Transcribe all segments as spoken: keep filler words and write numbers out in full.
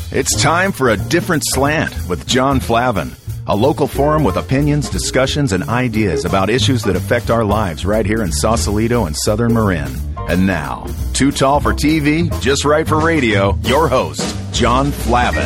It's time for A Different Slant with John Flavin, a local forum with opinions, discussions, and ideas about issues that affect our lives right here in Sausalito and Southern Marin. And now, too tall for T V, just right for radio, your host, John Flavin.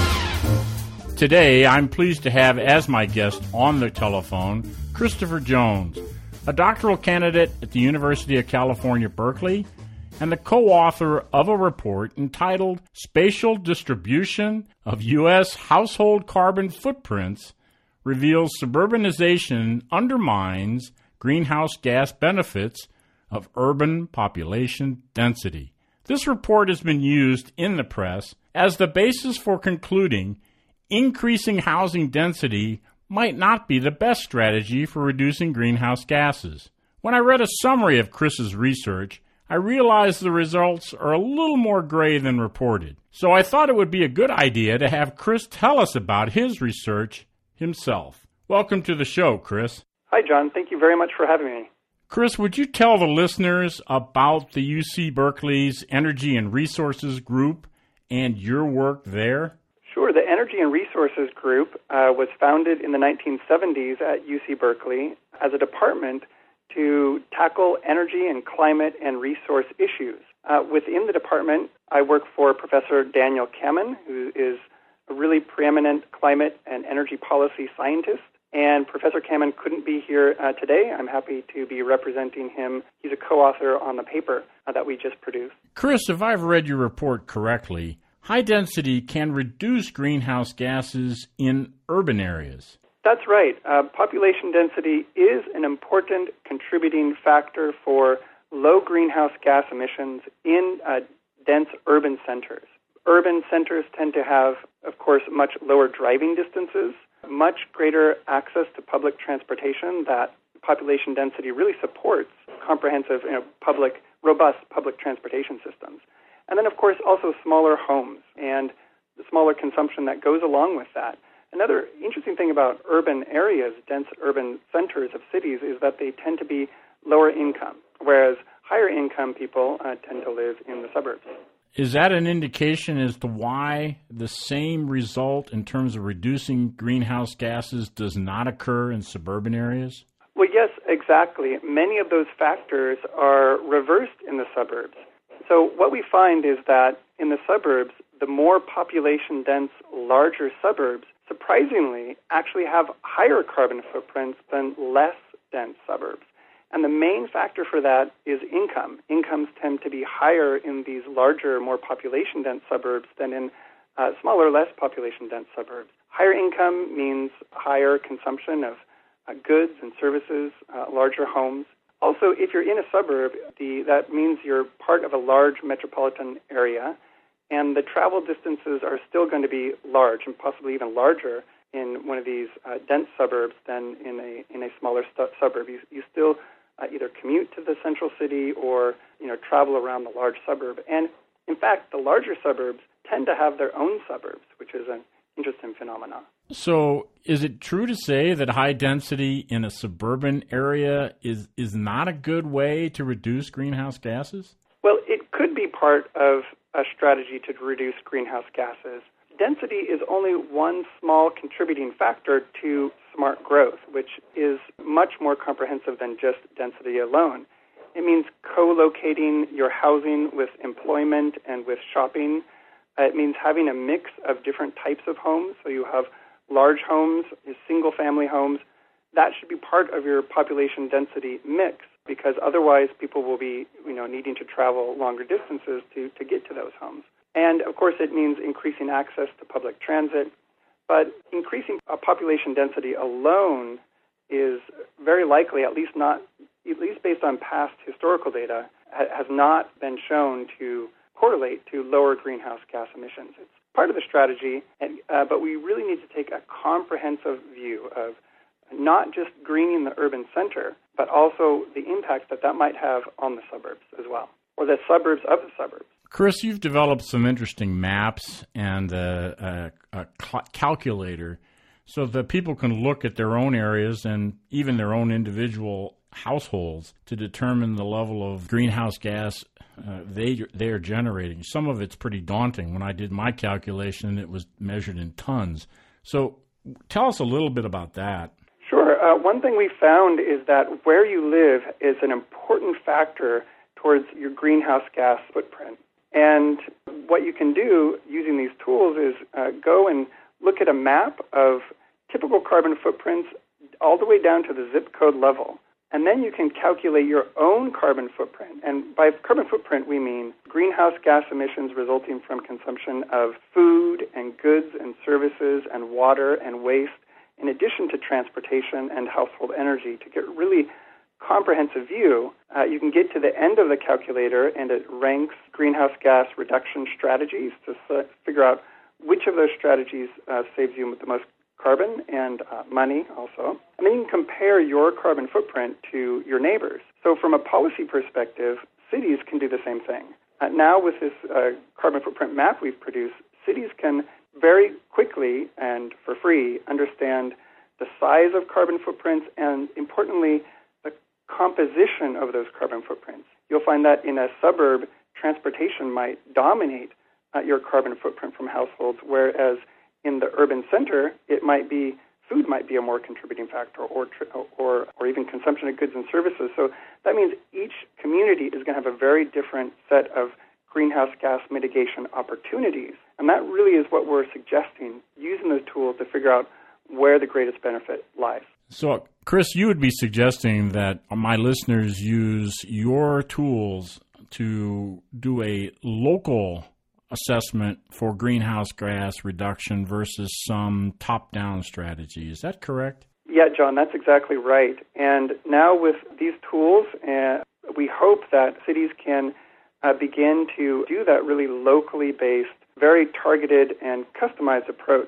Today, I'm pleased to have as my guest on the telephone, Christopher Jones, a doctoral candidate at the University of California, Berkeley, and the co-author of a report entitled Spatial Distribution of U S Household Carbon Footprints Reveals Suburbanization Undermines Greenhouse Gas Benefits of Urban Population Density. This report has been used in the press as the basis for concluding increasing housing density might not be the best strategy for reducing greenhouse gases. When I read a summary of Chris's research, I realized the results are a little more gray than reported. So I thought it would be a good idea to have Chris tell us about his research himself. Welcome to the show, Chris. Hi, John. Thank you very much for having me. Chris, would you tell the listeners about the U C Berkeley's Energy and Resources Group and your work there? Sure. The Energy and Resources Group uh, was founded in the nineteen seventies at U C Berkeley as a department to tackle energy and climate and resource issues. Uh, within the department, I work for Professor Daniel Kammen, who is a really preeminent climate and energy policy scientist. And Professor Kammen couldn't be here uh, today. I'm happy to be representing him. He's a co-author on the paper uh, that we just produced. Chris, if I've read your report correctly, high density can reduce greenhouse gases in urban areas. That's right. Uh, population density is an important contributing factor for low greenhouse gas emissions in uh, dense urban centers. Urban centers tend to have, of course, much lower driving distances, much greater access to public transportation. That population density really supports comprehensive, you know, public, robust public transportation systems. And then, of course, also smaller homes and the smaller consumption that goes along with that. Another interesting thing about urban areas, dense urban centers of cities, is that they tend to be lower income, whereas higher income people uh, tend to live in the suburbs. Is that an indication as to why the same result in terms of reducing greenhouse gases does not occur in suburban areas? Well, yes, exactly. Many of those factors are reversed in the suburbs. So what we find is that in the suburbs, the more population-dense, larger suburbs, surprisingly, actually have higher carbon footprints than less dense suburbs. And the main factor for that is income. Incomes tend to be higher in these larger, more population-dense suburbs than in uh, smaller, less population-dense suburbs. Higher income means higher consumption of uh, goods and services, uh, larger homes. Also, if you're in a suburb, the, that means you're part of a large metropolitan area, and the travel distances are still going to be large and possibly even larger in one of these uh, dense suburbs than in a in a smaller stu- suburb. You, you still uh, either commute to the central city or you know travel around the large suburb. And in fact, the larger suburbs tend to have their own suburbs, which is an interesting phenomenon. So is it true to say that high density in a suburban area is, is not a good way to reduce greenhouse gases? Well, it could be part of a strategy to reduce greenhouse gases. Density is only one small contributing factor to smart growth, which is much more comprehensive than just density alone. It means co-locating your housing with employment and with shopping. It means having a mix of different types of homes. So you have large homes, single-family homes. That should be part of your population density mix, because otherwise people will be, you know, needing to travel longer distances to, to get to those homes. And, of course, it means increasing access to public transit. But increasing a population density alone is very likely, at least not, at least based on past historical data, ha- has not been shown to correlate to lower greenhouse gas emissions. It's part of the strategy, and, uh, but we really need to take a comprehensive view of not just greening the urban center, but also the impact that that might have on the suburbs as well, or the suburbs of the suburbs. Chris, you've developed some interesting maps and a, a, a cal- calculator so that people can look at their own areas and even their own individual households to determine the level of greenhouse gas uh, they they are generating. Some of it's pretty daunting. When I did my calculation, it was measured in tons. So tell us a little bit about that. Sure. Uh, one thing we found is that where you live is an important factor towards your greenhouse gas footprint. And what you can do using these tools is uh, go and look at a map of typical carbon footprints all the way down to the zip code level. And then you can calculate your own carbon footprint. And by carbon footprint, we mean greenhouse gas emissions resulting from consumption of food and goods and services and water and waste, in addition to transportation and household energy. To get a really comprehensive view, uh, you can get to the end of the calculator and it ranks greenhouse gas reduction strategies to s- figure out which of those strategies uh, saves you the most carbon and uh, money also. And then you can compare your carbon footprint to your neighbors. So from a policy perspective, cities can do the same thing. Uh, now with this uh, carbon footprint map we've produced, cities can very quickly and for free understand the size of carbon footprints and, importantly, the composition of those carbon footprints. You'll find that in a suburb, transportation might dominate uh, your carbon footprint from households, whereas in the urban center, it might be food might be a more contributing factor, or or or even consumption of goods and services. So that means each community is going to have a very different set of greenhouse gas mitigation opportunities, and that really is what we're suggesting, using those tools to figure out where the greatest benefit lies. So, Chris, you would be suggesting that my listeners use your tools to do a local assessment for greenhouse gas reduction versus some top-down strategy. Is that correct? Yeah, John, that's exactly right. And now with these tools, uh, we hope that cities can uh, begin to do that really locally based, very targeted and customized approach.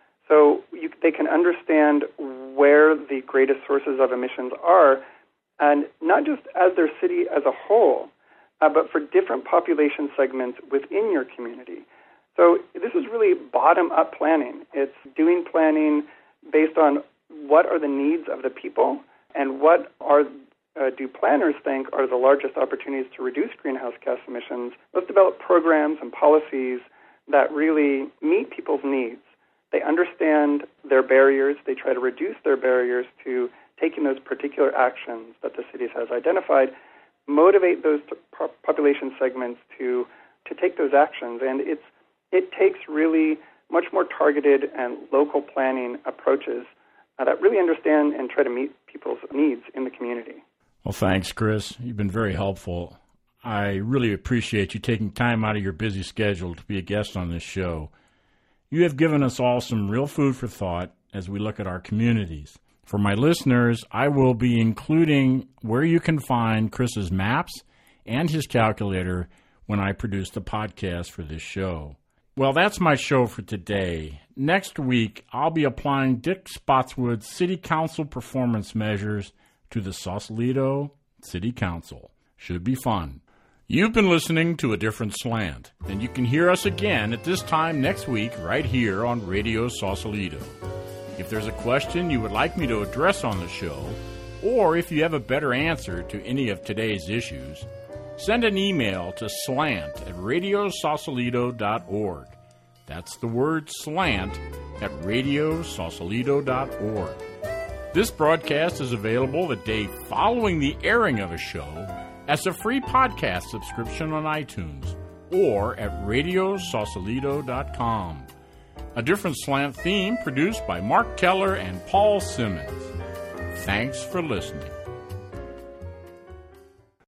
So you, they can understand where the greatest sources of emissions are, and not just as their city as a whole, Uh, but for different population segments within your community. So this is really bottom-up planning. It's doing planning based on what are the needs of the people and what are uh, do planners think are the largest opportunities to reduce greenhouse gas emissions. Let's develop programs and policies that really meet people's needs. They understand their barriers. They try to reduce their barriers to taking those particular actions that the city has identified, motivate those population segments to to take those actions, and it's it takes really much more targeted and local planning approaches uh, that really understand and try to meet people's needs in the community. Well, thanks, Chris. You've been very helpful. I really appreciate you taking time out of your busy schedule to be a guest on this show. You have given us all some real food for thought as we look at our communities. For my listeners, I will be including where you can find Chris's maps and his calculator when I produce the podcast for this show. Well, that's my show for today. Next week, I'll be applying Dick Spotswood's City Council performance measures to the Sausalito City Council. Should be fun. You've been listening to A Different Slant, and you can hear us again at this time next week right here on Radio Sausalito. If there's a question you would like me to address on the show, or if you have a better answer to any of today's issues, send an email to slant at radio sausalito dot org. That's the word slant at radio sausalito dot org. This broadcast is available the day following the airing of a show as a free podcast subscription on iTunes or at radio sausalito dot com. A Different Slant theme produced by Mark Keller and Paul Simmons. Thanks for listening.